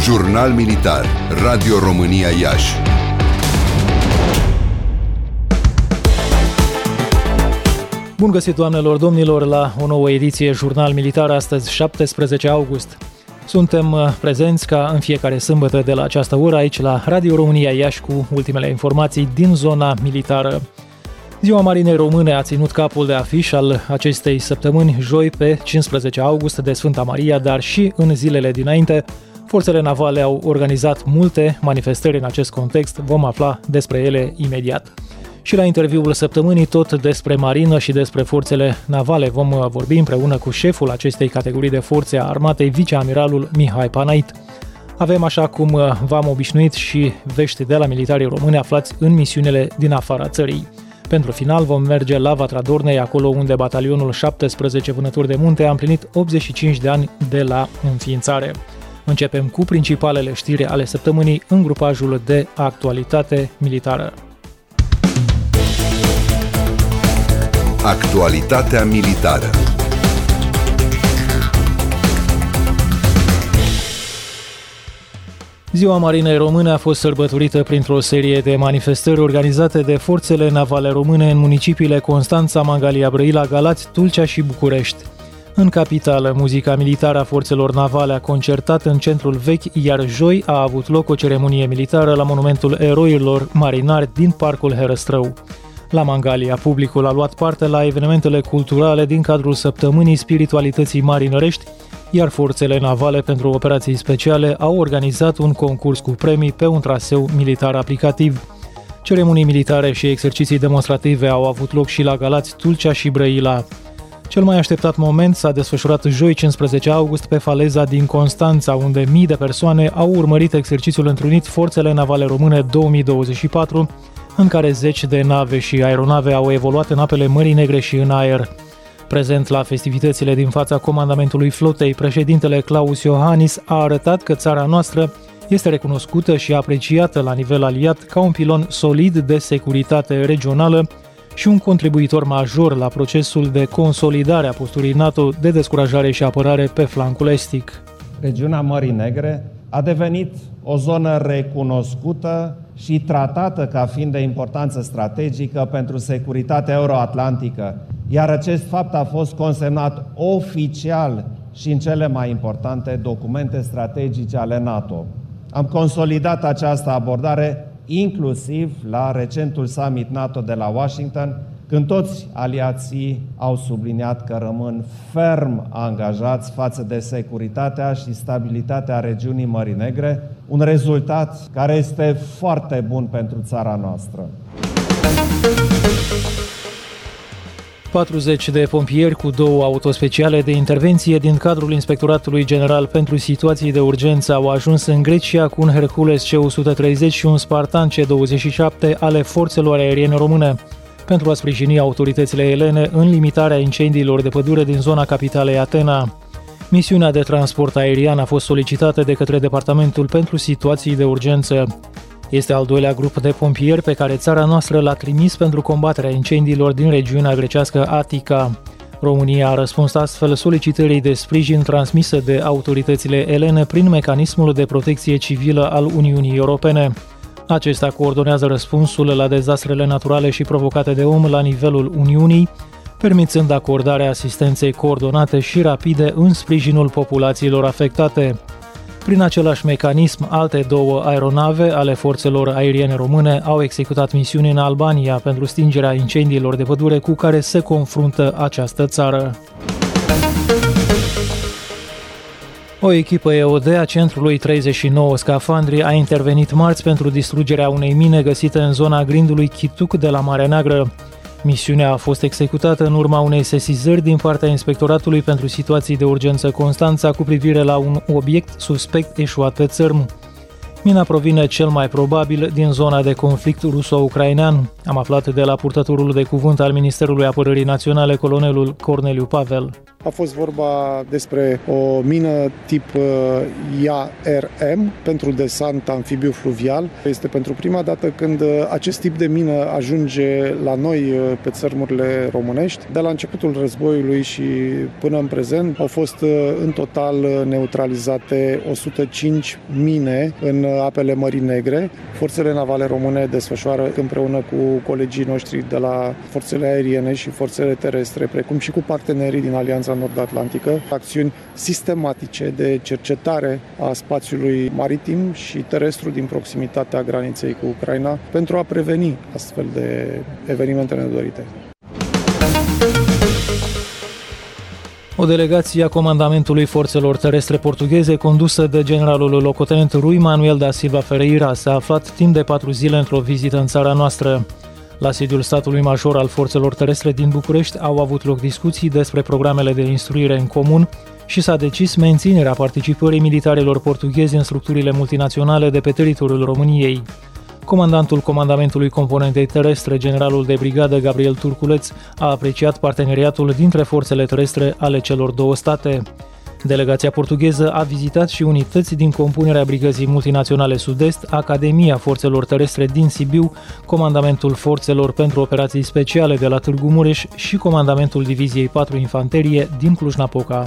Jurnal Militar, Radio România Iași. Bun găsit, doamnelor, domnilor, la o nouă ediție Jurnal Militar, astăzi 17 august. Suntem prezenți ca în fiecare sâmbătă de la această oră aici la Radio România Iași cu ultimele informații din zona militară. Ziua Marinei Române a ținut capul de afiș al acestei săptămâni, joi pe 15 august de Sfânta Maria, dar și în zilele dinainte. Forțele navale au organizat multe manifestări în acest context, vom afla despre ele imediat. Și la interviul săptămânii tot despre marină și despre forțele navale vom vorbi împreună cu șeful acestei categorii de forțe a armatei, viceamiralul Mihai Panait. Avem, așa cum v-am obișnuit, și vești de la militarii români aflați în misiunile din afara țării. Pentru final vom merge la Vatra Dornei, acolo unde batalionul 17 Vânători de Munte a împlinit 85 de ani de la înființare. Începem cu principalele știri ale săptămânii în grupajul de actualitate militară. Actualitatea militară. Ziua Marinei Române a fost sărbătorită printr-o serie de manifestări organizate de forțele navale române în municipiile Constanța, Mangalia, Brăila, Galați, Tulcea și București. În capitală, muzica militară a forțelor navale a concertat în centrul vechi, iar joi a avut loc o ceremonie militară la monumentul eroilor marinari din Parcul Herăstrău. La Mangalia, publicul a luat parte la evenimentele culturale din cadrul săptămânii spiritualității marinărești, iar forțele navale pentru operații speciale au organizat un concurs cu premii pe un traseu militar aplicativ. Ceremonii militare și exerciții demonstrative au avut loc și la Galați, Tulcea și Brăila. Cel mai așteptat moment s-a desfășurat joi 15 august pe faleza din Constanța, unde mii de persoane au urmărit exercițiul întrunit Forțele Navale Române 2024, în care zeci de nave și aeronave au evoluat în apele Mării Negre și în aer. Prezent la festivitățile din fața comandamentului flotei, președintele Claus Iohannis a arătat că țara noastră este recunoscută și apreciată la nivel aliat ca un pilon solid de securitate regională și un contribuitor major la procesul de consolidare a posturii NATO de descurajare și apărare pe flancul estic. Regiunea Mării Negre a devenit o zonă recunoscută și tratată ca fiind de importanță strategică pentru securitatea euroatlantică, iar acest fapt a fost consemnat oficial și în cele mai importante documente strategice ale NATO. Am consolidat această abordare inclusiv la recentul summit NATO de la Washington, când toți aliații au subliniat că rămân ferm angajați față de securitatea și stabilitatea regiunii Mării Negre, un rezultat care este foarte bun pentru țara noastră. 40 de pompieri cu 2 autospeciale de intervenție din cadrul Inspectoratului General pentru Situații de Urgență au ajuns în Grecia cu un Hercules C-130 și un Spartan C-27 ale forțelor aeriene române, pentru a sprijini autoritățile elene în limitarea incendiilor de pădure din zona capitalei Atena. Misiunea de transport aerian a fost solicitată de către Departamentul pentru Situații de Urgență. Este al doilea grup de pompieri pe care țara noastră l-a trimis pentru combaterea incendiilor din regiunea grecească Attica. România a răspuns astfel solicitării de sprijin transmisă de autoritățile elene prin mecanismul de protecție civilă al Uniunii Europene. Acesta coordonează răspunsul la dezastrele naturale și provocate de om la nivelul Uniunii, permițând acordarea asistenței coordonate și rapide în sprijinul populațiilor afectate. Prin același mecanism, alte 2 aeronave ale forțelor aeriene române au executat misiuni în Albania pentru stingerea incendiilor de pădure cu care se confruntă această țară. O echipă EOD a Centrului 39 Scafandri a intervenit marți pentru distrugerea unei mine găsite în zona grindului Chituc de la Marea Neagră. Misiunea a fost executată în urma unei sesizări din partea Inspectoratului pentru Situații de Urgență Constanța cu privire la un obiect suspect eșuat pe țărm. Mina provine cel mai probabil din zona de conflict ruso-ucrainean, am aflat de la purtătorul de cuvânt al Ministerului Apărării Naționale, colonelul Corneliu Pavel. A fost vorba despre o mină tip IARM pentru desant amfibiu fluvial. Este pentru prima dată când acest tip de mină ajunge la noi pe țărmurile românești. De la începutul războiului și până în prezent au fost în total neutralizate 105 mine în apele Mării Negre. Forțele navale române desfășoară împreună cu colegii noștri de la forțele aeriene și forțele terestre, precum și cu partenerii din Alianța Nord-Atlantică, acțiuni sistematice de cercetare a spațiului maritim și terestru din proximitatea graniței cu Ucraina pentru a preveni astfel de evenimente nedorite. O delegație a Comandamentului Forțelor Terestre Portugheze, condusă de generalul locotenent Rui Manuel da Silva Ferreira, s-a aflat timp de 4 zile într-o vizită în țara noastră. La sediul statului major al Forțelor Terestre din București au avut loc discuții despre programele de instruire în comun și s-a decis menținerea participării militarilor portughezi în structurile multinaționale de pe teritoriul României. Comandantul Comandamentului Componentei Terestre, generalul de brigadă Gabriel Turculeț, a apreciat parteneriatul dintre forțele terestre ale celor două state. Delegația portugheză a vizitat și unități din compunerea Brigăzii Multinaționale Sud-Est, Academia Forțelor Terestre din Sibiu, Comandamentul Forțelor pentru Operații Speciale de la Târgu Mureș și Comandamentul Diviziei 4 Infanterie din Cluj-Napoca.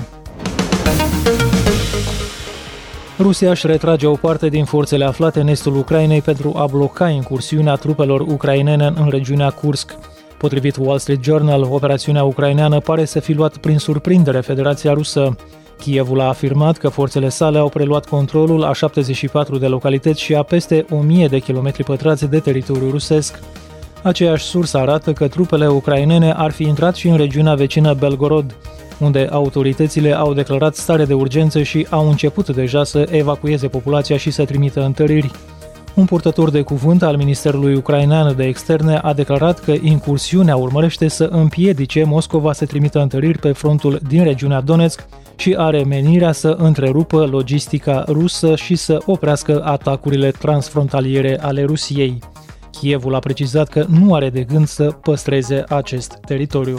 Rusia își retrage o parte din forțele aflate în estul Ucrainei pentru a bloca incursiunea trupelor ucrainene în regiunea Kursk. Potrivit Wall Street Journal, operațiunea ucraineană pare să fi luat prin surprindere Federația Rusă. Kievul a afirmat că forțele sale au preluat controlul a 74 de localități și a peste 1000 de kilometri pătrați de teritoriu rusesc. Aceeași sursă arată că trupele ucrainene ar fi intrat și în regiunea vecină Belgorod, unde autoritățile au declarat stare de urgență și au început deja să evacueze populația și să trimită întăriri. Un purtător de cuvânt al Ministerului Ucrainean de Externe a declarat că incursiunea urmărește să împiedice Moscova să trimită întăriri pe frontul din regiunea Donetsk și are menirea să întrerupă logistica rusă și să oprească atacurile transfrontaliere ale Rusiei. Kievul a precizat că nu are de gând să păstreze acest teritoriu.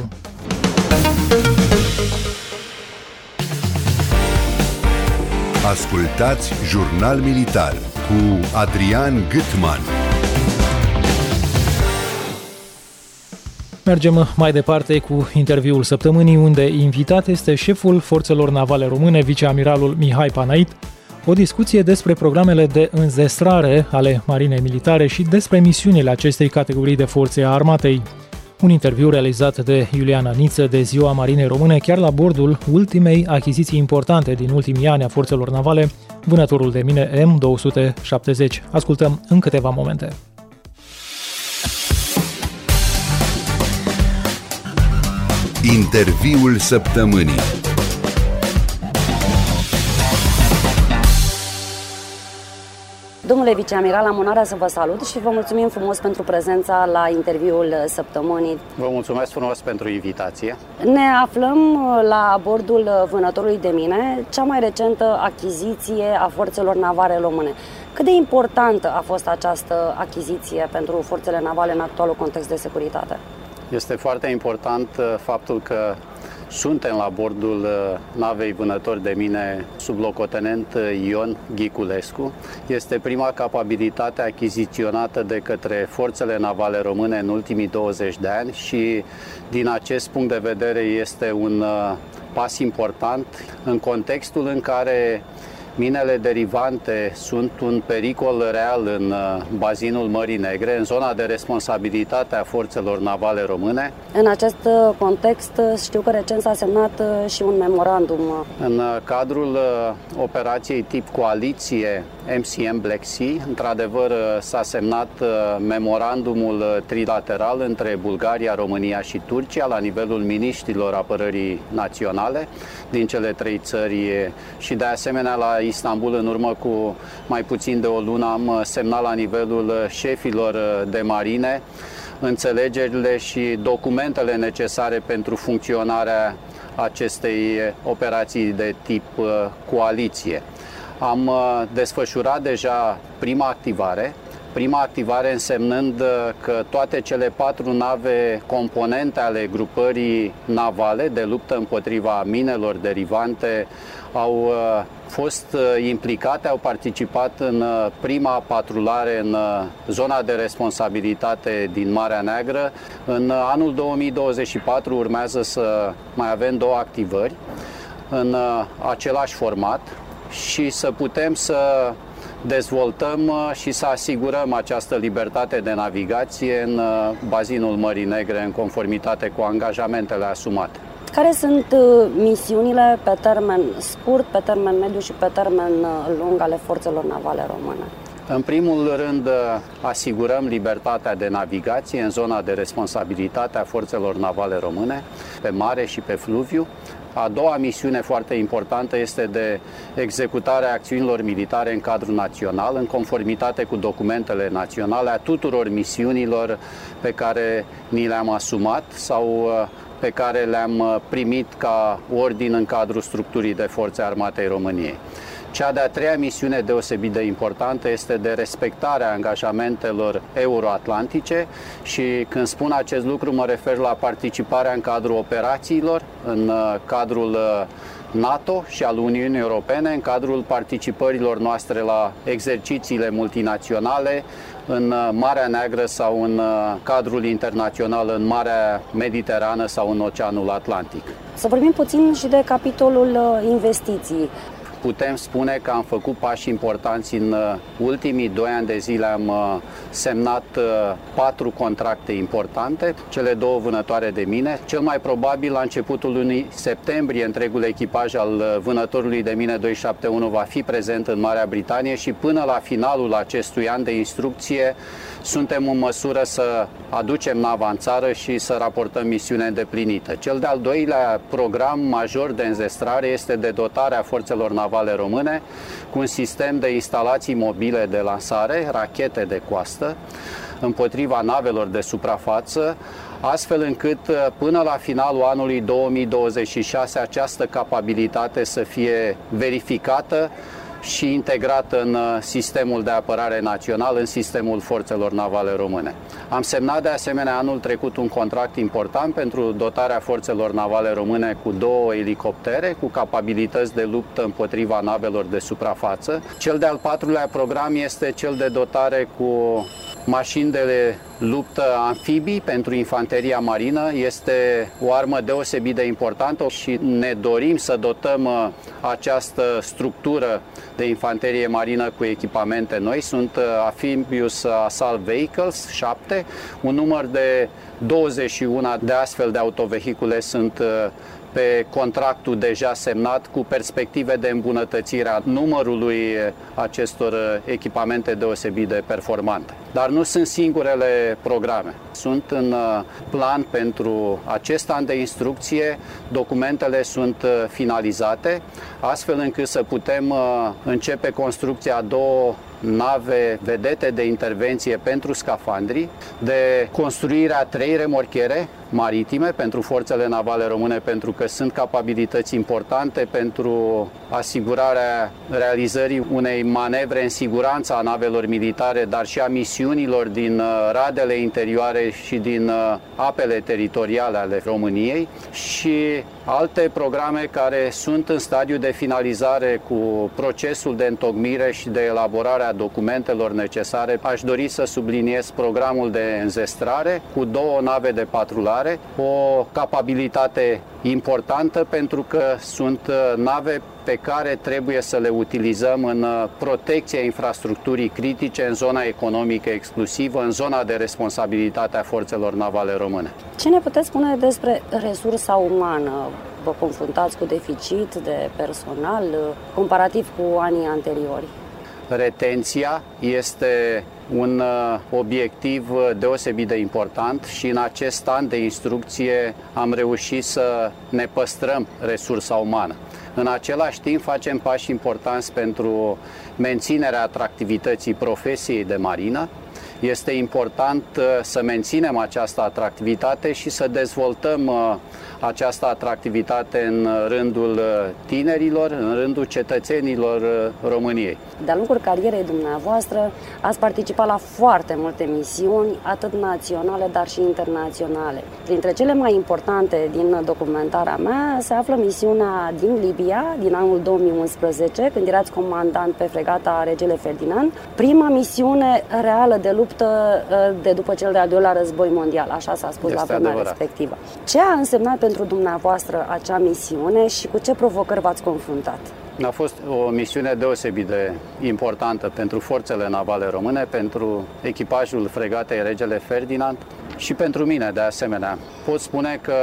Ascultați Jurnal Militar cu Adrian Gutman. Mergem mai departe cu interviul săptămânii, unde invitat este șeful Forțelor Navale Române, viceamiralul Mihai Panait, o discuție despre programele de înzestrare ale Marinei Militare și despre misiunile acestei categorii de forțe a armatei. Un interviu realizat de Iuliana Niță de Ziua Marinei Române chiar la bordul ultimei achiziții importante din ultimii ani a forțelor navale, vânătorul de mine M270. Ascultăm în câteva momente. Interviul săptămânii. Domnule viceamiral, am onoarea să vă salut și vă mulțumim frumos pentru prezența la interviul săptămânii. Vă mulțumesc frumos pentru invitație. Ne aflăm la bordul vânătorului de mine, cea mai recentă achiziție a forțelor navale române. Cât de importantă a fost această achiziție pentru forțele navale în actualul context de securitate? Este foarte important faptul că suntem la bordul navei vânător de mine sublocotenent Ion Ghiculescu. Este prima capabilitate achiziționată de către forțele navale române în ultimii 20 de ani și din acest punct de vedere este un pas important în contextul în care minele derivante sunt un pericol real în bazinul Mării Negre, în zona de responsabilitate a forțelor navale române. În acest context, știu că recent s-a semnat și un memorandum. În cadrul operației tip coaliție MCM Black Sea, într-adevăr s-a semnat memorandumul trilateral între Bulgaria, România și Turcia la nivelul miniștrilor apărării naționale din cele trei țări și de asemenea la Istanbul, în urmă cu mai puțin de o lună, am semnat la nivelul șefilor de marine înțelegerile și documentele necesare pentru funcționarea acestei operații de tip coaliție. Am desfășurat deja prima activare Prima activare însemnând că toate cele 4 nave componente ale grupării navale de luptă împotriva minelor derivante au fost implicate, au participat în prima patrulare în zona de responsabilitate din Marea Neagră. În anul 2024 urmează să mai avem 2 activări în același format și să putem să dezvoltăm și să asigurăm această libertate de navigație în bazinul Mării Negre în conformitate cu angajamentele asumate. Care sunt misiunile pe termen scurt, pe termen mediu și pe termen lung ale forțelor navale române? În primul rând, asigurăm libertatea de navigație în zona de responsabilitate a forțelor navale române, pe mare și pe fluviu. A doua misiune foarte importantă este de executarea acțiunilor militare în cadrul național, în conformitate cu documentele naționale, a tuturor misiunilor pe care ni le-am asumat sau pe care le-am primit ca ordin în cadrul structurii de forțe armate ai României. Cea de-a treia misiune deosebit de importantă este de respectarea angajamentelor euroatlantice și când spun acest lucru mă refer la participarea în cadrul operațiilor, în cadrul NATO și al Uniunii Europene, în cadrul participărilor noastre la exercițiile multinaționale în Marea Neagră sau în cadrul internațional în Marea Mediterană sau în Oceanul Atlantic. Să vorbim puțin și de capitolul investiții. Putem spune că am făcut pași importanți în ultimii 2 ani de zile. Am semnat 4 contracte importante, cele 2 vânătoare de mine. Cel mai probabil la începutul lunii septembrie întregul echipaj al vânătorului de mine 271 va fi prezent în Marea Britanie și până la finalul acestui an de instrucție suntem în măsură să aducem nava în țară și să raportăm misiunea îndeplinită. Cel de-al doilea program major de înzestrare este de dotarea forțelor navale române cu un sistem de instalații mobile de lansare, rachete de coastă, împotriva navelor de suprafață, astfel încât până la finalul anului 2026 această capabilitate să fie verificată și integrată în sistemul de apărare național, în sistemul forțelor navale române. Am semnat de asemenea anul trecut un contract important pentru dotarea forțelor navale române cu 2 elicoptere cu capabilități de luptă împotriva navelor de suprafață. Cel de-al 4-lea program este cel de dotare cu mașini de luptă amfibii pentru infanteria marină. Este o armă deosebit de importantă și ne dorim să dotăm această structură de infanterie marină cu echipamente noi. Sunt Amphibious Assault Vehicles 7, un număr de 21 de astfel de autovehicule sunt pe contractul deja semnat cu perspective de îmbunătățire a numărului acestor echipamente deosebit de performante. Dar nu sunt singurele programe. Sunt în plan pentru acest an de instrucție, documentele sunt finalizate, astfel încât să putem începe construcția a 2 nave vedete de intervenție pentru scafandri, de construirea 3 remorchiere maritime pentru forțele navale române, pentru că sunt capabilități importante pentru asigurarea realizării unei manevre în siguranță a navelor militare, dar și a misiunilor din radele interioare și din apele teritoriale ale României și alte programe care sunt în stadiu de finalizare cu procesul de întocmire și de elaborare a documentelor necesare. Aș dori să subliniez programul de înzestrare cu 2 nave de patrulare, o capabilitate importantă pentru că sunt nave pe care trebuie să le utilizăm în protecția infrastructurii critice, în zona economică exclusivă, în zona de responsabilitate a forțelor navale române. Ce ne puteți spune despre resursa umană? Vă confruntați cu deficit de personal comparativ cu anii anteriori? Retenția este un obiectiv deosebit de important și în acest an de instrucție am reușit să ne păstrăm resursa umană. În același timp facem pași importanți pentru menținerea atractivității profesiei de marină Este important să menținem această atractivitate și să dezvoltăm această atractivitate în rândul tinerilor, în rândul cetățenilor României. De-a lungul carierei dumneavoastră ați participat la foarte multe misiuni, atât naționale, dar și internaționale. Printre cele mai importante din documentarea mea se află misiunea din Libia, din anul 2011, când erați comandant pe fregata Regele Ferdinand, prima misiune reală de luptă de după cel de-al doilea război mondial, așa s-a spus la vremea respectivă. Ce a însemnat pentru dumneavoastră acea misiune și cu ce provocări v-ați confruntat? A fost o misiune deosebit de importantă pentru forțele navale române, pentru echipajul fregatei Regele Ferdinand și pentru mine de asemenea. Pot spune că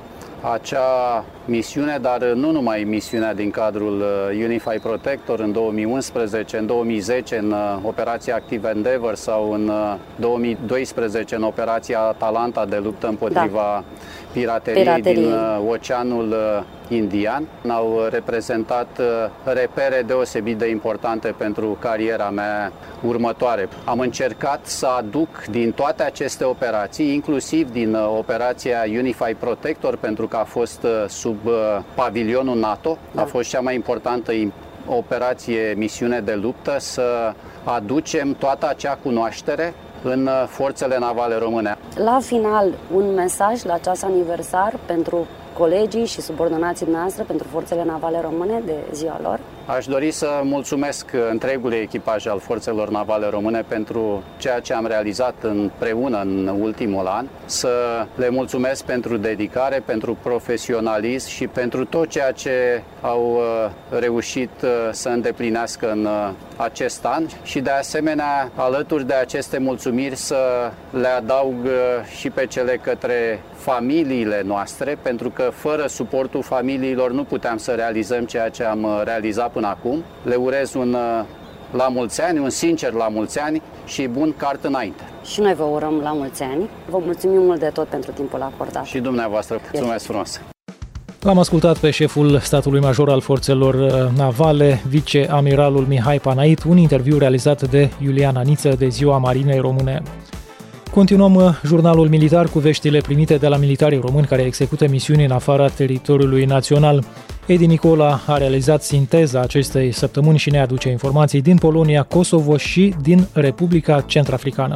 acea misiune, dar nu numai misiunea din cadrul Unified Protector în 2011, în 2010 în operația Active Endeavour sau în 2012 în operația Atalanta de luptă împotriva pirateriei din Oceanul Indian, au reprezentat repere deosebit de importante pentru cariera mea următoare. Am încercat să aduc din toate aceste operații, inclusiv din operația Unified Protector, pentru că a fost sub pavilionul NATO, a fost cea mai importantă operație, misiune de luptă, să aducem toată acea cunoaștere în forțele navale române. La final, un mesaj la acest aniversar pentru colegii și subordonații noastre, pentru forțele navale române de ziua lor? Aș dori să mulțumesc întregului echipaj al forțelor navale române pentru ceea ce am realizat împreună în ultimul an, să le mulțumesc pentru dedicare, pentru profesionalism și pentru tot ceea ce au reușit să îndeplinească în acest an și de asemenea, alături de aceste mulțumiri, să le adaug și pe cele către familiile noastre, pentru că fără suportul familiilor nu puteam să realizăm ceea ce am realizat până acum. Le urez un la mulți ani, un sincer la mulți ani și bun cart înainte. Și noi vă urăm la mulți ani. Vă mulțumim mult de tot pentru timpul acordat. Și dumneavoastră, mulțumesc frumos! L-am ascultat pe șeful statului major al forțelor navale, viceamiralul Mihai Panait, un interviu realizat de Iuliana Niță de Ziua Marinei Române. Continuăm jurnalul militar cu veștile primite de la militarii români care execută misiuni în afara teritoriului național. Edi Nicola a realizat sinteza acestei săptămâni și ne aduce informații din Polonia, Kosovo și din Republica Centrafricană.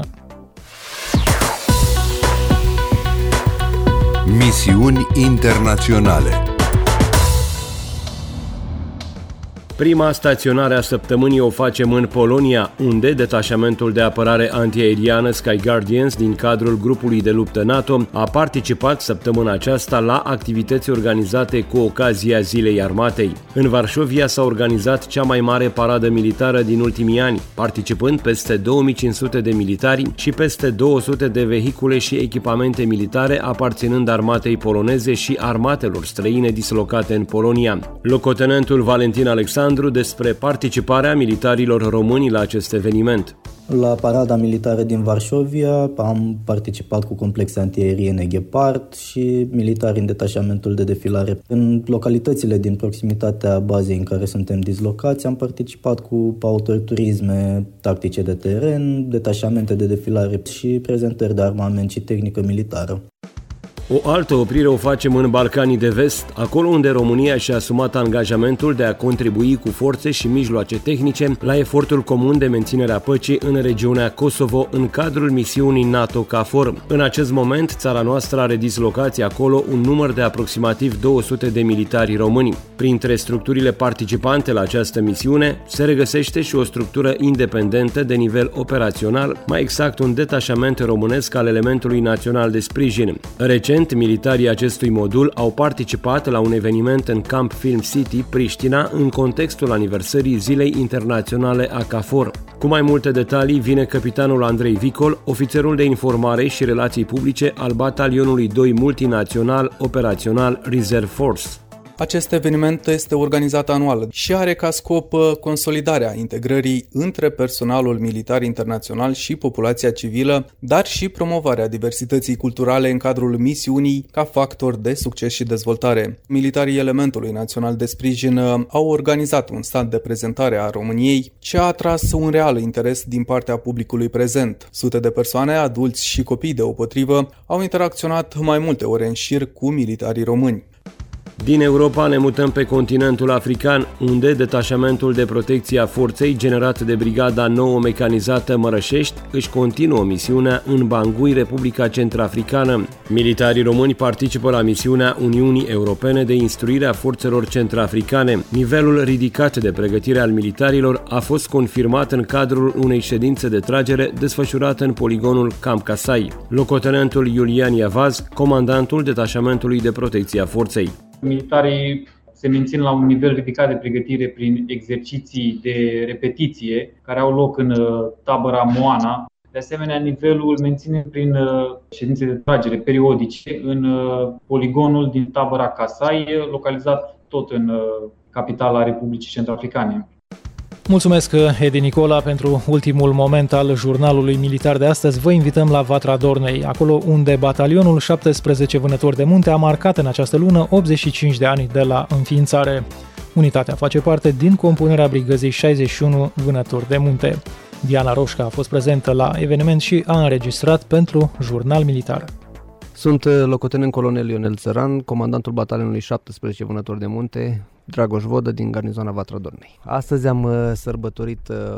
Misiuni internaționale. Prima staționare a săptămânii o facem în Polonia, unde detașamentul de apărare antiaeriană Sky Guardians din cadrul grupului de luptă NATO a participat săptămâna aceasta la activități organizate cu ocazia Zilei Armatei. În Varșovia s-a organizat cea mai mare paradă militară din ultimii ani, participând peste 2500 de militari și peste 200 de vehicule și echipamente militare aparținând armatei poloneze și armatelor străine dislocate în Polonia. Locotenentul Valentin Alexandru despre participarea militarilor români la acest eveniment. La parada militară din Varșovia am participat cu complexe antiaeriene Gepard și militari în detașamentul de defilare. În localitățile din proximitatea bazei în care suntem dislocați am participat cu autoturisme tactice de teren, detașamente de defilare și prezentări de armament și tehnică militară. O altă oprire o facem în Balcanii de Vest, acolo unde România și-a asumat angajamentul de a contribui cu forțe și mijloace tehnice la efortul comun de menținere a păcii în regiunea Kosovo în cadrul misiunii NATO KFOR. În acest moment, țara noastră are dislocați acolo un număr de aproximativ 200 de militari români. Printre structurile participante la această misiune se regăsește și o structură independentă de nivel operațional, mai exact un detașament românesc al elementului național de sprijin. Recent, militarii acestui modul au participat la un eveniment în Camp Film City, Priștina, în contextul aniversării Zilei Internaționale a KFOR. Cu mai multe detalii vine capitanul Andrei Vicol, ofițerul de informare și relații publice al batalionului 2 multinațional operațional Reserve Force. Acest eveniment este organizat anual și are ca scop consolidarea integrării între personalul militar internațional și populația civilă, dar și promovarea diversității culturale în cadrul misiunii ca factor de succes și dezvoltare. Militarii Elementului Național de Sprijin au organizat un stand de prezentare a României ce a atras un real interes din partea publicului prezent. Sute de persoane, adulți și copii deopotrivă, au interacționat mai multe ore în șir cu militarii români. Din Europa ne mutăm pe continentul african, unde detașamentul de protecție a forței generat de Brigada Nouă Mecanizată Mărășești își continuă misiunea în Bangui, Republica Centrafricană. Militarii români participă la misiunea Uniunii Europene de instruire a forțelor centrafricane. Nivelul ridicat de pregătire al militarilor a fost confirmat în cadrul unei ședințe de tragere desfășurată în poligonul Camp Kasai. Locotenentul Iulian Iavaz, comandantul detașamentului de protecție a forței. Militarii se mențin la un nivel ridicat de pregătire prin exerciții de repetiție care au loc în tabăra Moana. De asemenea, nivelul menține prin ședințe de tragere periodice în poligonul din tabăra Kasai, localizat tot în capitala Republicii Centrafricane. Mulțumesc, Edi Nicola, pentru ultimul moment al jurnalului militar de astăzi. Vă invităm la Vatra Dornei, acolo unde batalionul 17 Vânători de Munte a marcat în această lună 85 de ani de la înființare. Unitatea face parte din compunerea brigăzii 61 Vânători de Munte. Diana Roșca a fost prezentă la eveniment și a înregistrat pentru Jurnal Militar. Sunt locotenent colonel Ionel Țăran, comandantul batalionului 17 Vânători de Munte, Dragoș Vodă, din garnizoana Vatra Dornei. Astăzi am sărbătorit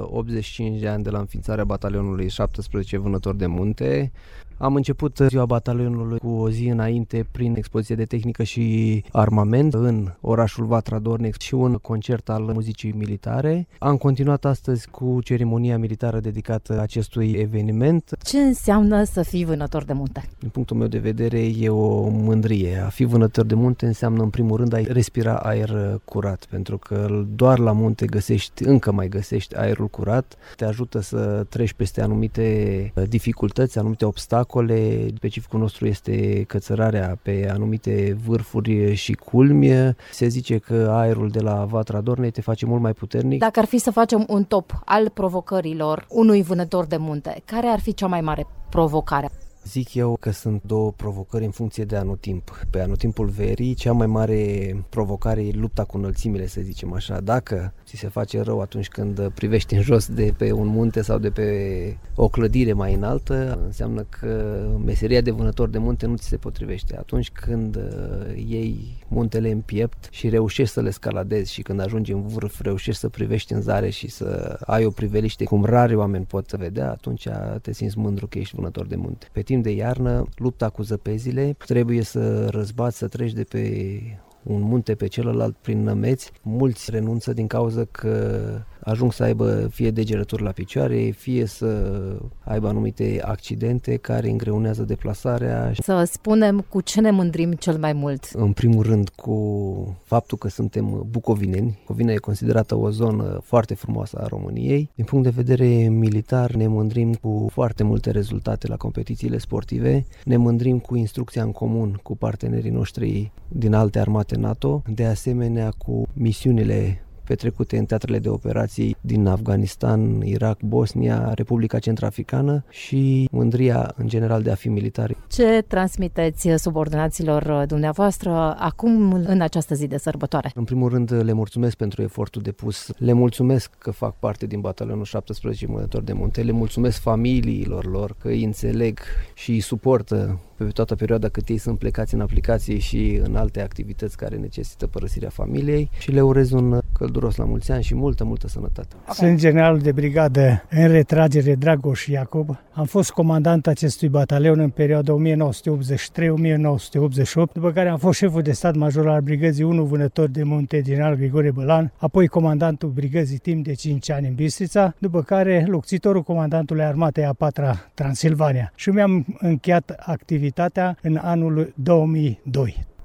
85 de ani de la înființarea batalionului 17 Vânători de Munte. Am început ziua batalionului cu o zi înainte prin expoziție de tehnică și armament în orașul Vatra Dornei și un concert al muzicii militare. Am continuat astăzi cu ceremonia militară dedicată acestui eveniment. Ce înseamnă să fii vânător de munte? Din punctul meu de vedere e o mândrie. A fi vânător de munte înseamnă în primul rând a respira aer curat, pentru că doar la munte încă mai găsești aerul curat. Te ajută să treci peste anumite dificultăți, anumite obstacole. Specificul nostru este cățărarea pe anumite vârfuri și culmi. Se zice că aerul de la Vatra Dornei te face mult mai puternic. Dacă ar fi să facem un top al provocărilor unui vânător de munte, care ar fi cea mai mare provocare? Zic eu că sunt două provocări în funcție de anotimp. Pe anotimpul verii, cea mai mare provocare e lupta cu înălțimile, să zicem așa. Dacă ți se face rău atunci când privești în jos de pe un munte sau de pe o clădire mai înaltă, înseamnă că meseria de vânător de munte nu ți se potrivește. Atunci când iei muntele în piept și reușești să le scaladezi și când ajungi în vârf, reușești să privești în zare și să ai o priveliște cum rari oameni pot vedea, atunci te simți mândru că ești vânător de munte. Pe timp de iarnă, lupta cu zăpezile, trebuie să răzbați, să treci de pe un munte pe celălalt prin nămeți. Mulți renunță din cauza că ajung să aibă fie degerături la picioare, fie să aibă anumite accidente care îngreunează deplasarea. Să spunem cu ce ne mândrim cel mai mult? În primul rând cu faptul că suntem bucovineni. Bucovina e considerată o zonă foarte frumoasă a României. Din punct de vedere militar ne mândrim cu foarte multe rezultate la competițiile sportive. Ne mândrim cu instrucția în comun cu partenerii noștri din alte armate NATO. De asemenea cu misiunile petrecute în teatrele de operații din Afganistan, Irak, Bosnia, Republica Centrafricană și mândria în general de a fi militari. Ce transmiteți subordonaților dumneavoastră acum în această zi de sărbătoare? În primul rând le mulțumesc pentru efortul depus, le mulțumesc că fac parte din batalionul 17 Vânători de Munte, le mulțumesc familiilor lor că îi înțeleg și îi suportă pe toată perioada cât ei sunt plecați în aplicații și în alte activități care necesită părăsirea familiei și le urez un călduros la mulți ani și multă sănătate. Sunt generalul de brigadă în retragere Dragoș Iacob. Am fost comandant acestui batalion în perioada 1983-1988, după care am fost șeful de stat major al brigăzii 1 Vânători de Munte, general Grigore Bălan, apoi comandantul brigăzii timp de 5 ani în Bistrița, după care locțitorul comandantului armatei a 4-a Transilvania și mi-am încheiat activitatea în anul 2002.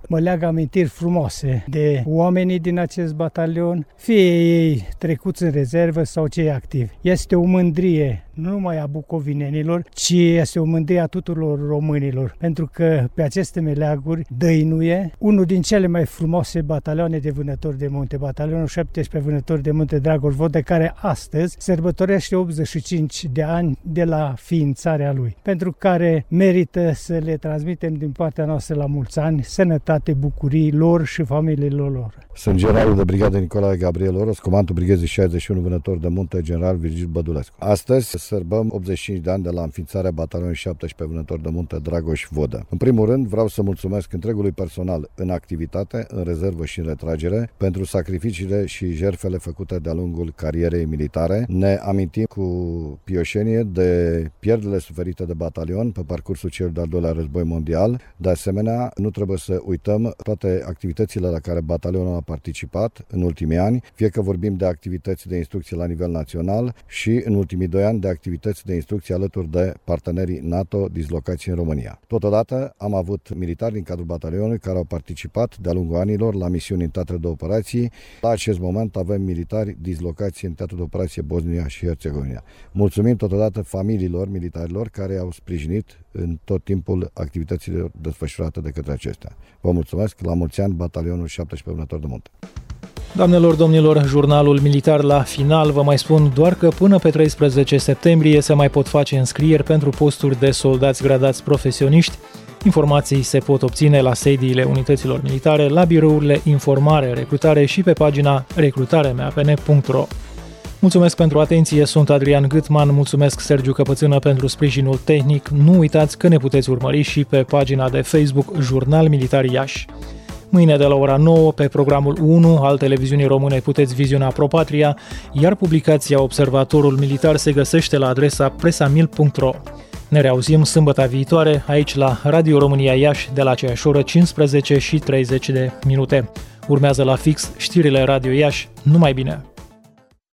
mă leagă amintiri frumoase de oamenii din acest batalion, fie ei trecuți în rezervă sau cei activi. Este o mândrie nu numai a bucovinenilor, ci este o mândrie a tuturor românilor, pentru că pe aceste meleaguri dăinuie unul din cele mai frumoase batalioane de vânători de munte, batalionul 17 vânători de munte Dragoș Vodă, care astăzi sărbătorește 85 de ani de la ființarea lui, pentru care merită să le transmitem din partea noastră la mulți ani sănătate, bucurii lor și familiilor lor. Sunt generalul de brigadă Nicolae Gabriel Oros, comandul brigăzii 61 vânători de munte, general Virgil Bădulescu. Astăzi sărbăm 85 de ani de la înființarea batalionului 17 vânători de munte Dragoș Vodă. În primul rând vreau să mulțumesc întregului personal în activitate, în rezervă și în retragere pentru sacrificiile și jertfele făcute de-a lungul carierei militare. Ne amintim cu pioșenie de pierderile suferite de batalion pe parcursul celui de-al doilea război mondial. De asemenea, nu trebuie să uităm toate activitățile la care batalionul a participat în ultimii ani, fie că vorbim de activități de instrucție la nivel național și în ultimii 2 ani de activități de instrucție alături de partenerii NATO dislocați în România. Totodată am avut militari din cadrul batalionului care au participat de-a lungul anilor la misiuni în teatre de operații. La acest moment avem militari dislocați în teatrul de operație Bosnia și Herțegovina. Mulțumim totodată familiilor militarilor care au sprijinit în tot timpul activitățile desfășurate de către acestea. Vă mulțumesc, la mulți ani, batalionul 17 vânători de munte. Doamnelor, domnilor, jurnalul militar la final. Vă mai spun doar că până pe 13 septembrie se mai pot face înscrieri pentru posturi de soldați gradați profesioniști. Informații se pot obține la sediile unităților militare, la birourile Informare, Recrutare și pe pagina recrutaremeapn.ro. Mulțumesc pentru atenție, sunt Adrian Gâtman, mulțumesc Sergiu Căpățână pentru sprijinul tehnic. Nu uitați că ne puteți urmări și pe pagina de Facebook Jurnal Militar Iași. Mâine de la ora 9 pe programul 1 al televiziunii române puteți viziona ProPatria, iar publicația Observatorul Militar se găsește la adresa presamil.ro. Ne reauzim sâmbătă viitoare aici la Radio România Iași de la aceeași oră 15 și 30 de minute. Urmează la fix știrile Radio Iași. Numai bine!